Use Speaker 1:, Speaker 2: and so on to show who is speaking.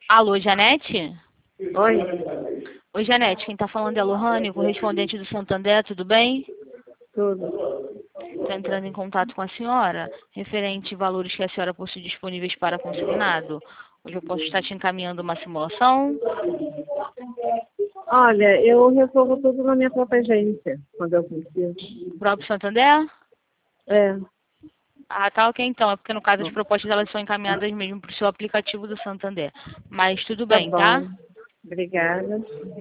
Speaker 1: Alô, Janete?
Speaker 2: Oi,
Speaker 1: Oi, Janete, quem está falando é a Lohane, correspondente do Santander, tudo bem?
Speaker 2: tudo.
Speaker 1: Estou entrando em contato com a senhora, referente a valores que a senhora possui disponíveis para consignado. Hoje eu posso estar te encaminhando uma simulação.
Speaker 2: Olha, eu resolvo tudo na minha própria agência, quando eu preciso.
Speaker 1: O próprio Santander?
Speaker 2: É,
Speaker 1: Ah, tá ok então. É porque no caso as propostas elas são encaminhadas mesmo para o seu aplicativo do Santander. Mas tudo
Speaker 2: tá
Speaker 1: bem, tá?
Speaker 2: bom. Obrigada.